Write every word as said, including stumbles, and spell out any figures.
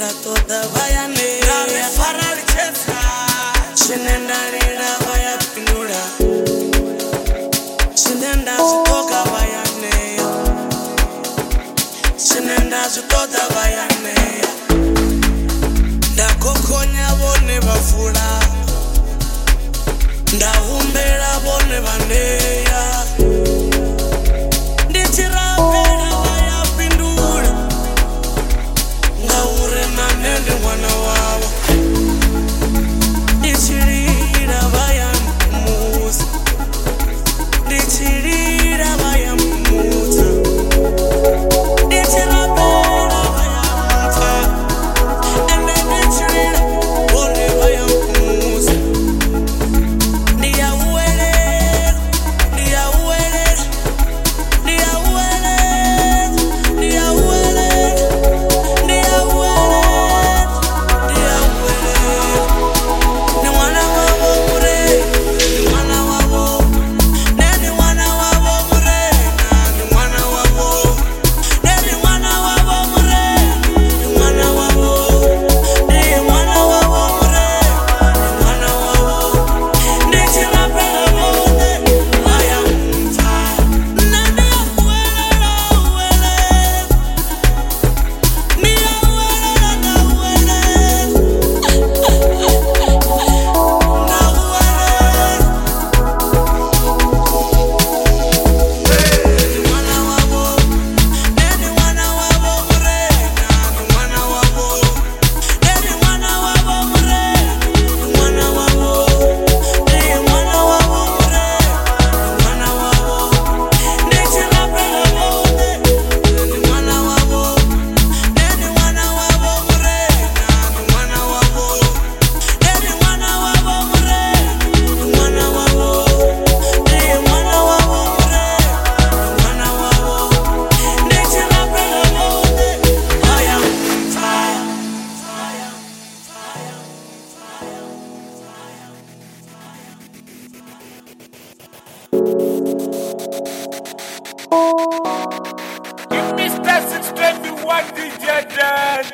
nda ṱoḓa vha ya ṋea ri fara ri tshedza tshine nda lila vha ya fhindula tshine nda zwi ṱoga vha ya ṋea tshine nda zwi ṱoḓa vha ya ṋea nda khokhonya vhone vha vula nda humbela vhone vha ṋea ndi tshi rapela vha ya fhindula ngauri na nṋe ndi ṅwana wavho ndi tshi lila vha ya mphumudza ndi tshi lila vha ya mphumudza ndi tshi rapela vha ya mpfa ende ndi tshi lila vhone vha ya mphumudza ndi ya uwelela ndi ya uwelela ndi ya uwelela ndi ya uwelela ndi ya uwelela ndi ya uwelela ni ṅwana wavho murena ni ṅwana wavho ne ni ṅwana wavho murena ni ṅwana wavho ne ni ṅwana wavho murena ni ṅwana wavho ndi ṅwana wavho murena ni ṅwana wavho ndi tshi rapela vhone vha ya mpfa nṋe ndi ya uwelela uwelela ndi ya uwelela nda uwelela nda uwelela ni ṅwana wavho ne ni ṅwana wavho murena ni ṅwana wavho ne ni ṅwana wavho murena ni ṅwana wavho ndi ṅwana wavho murena ni ṅwana wavho ndi tshi rapela vhone ni ṅwana wavho ne ni ṅwana wavho murena ni ṅwana wavho ne ni ṅwana wavho murena ni ṅwana wavho ndi ṅwana wavho murena ni ṅwana wavho ndi tshi rapela vhone vha ya mpfa Mister six twenty-one D J Dan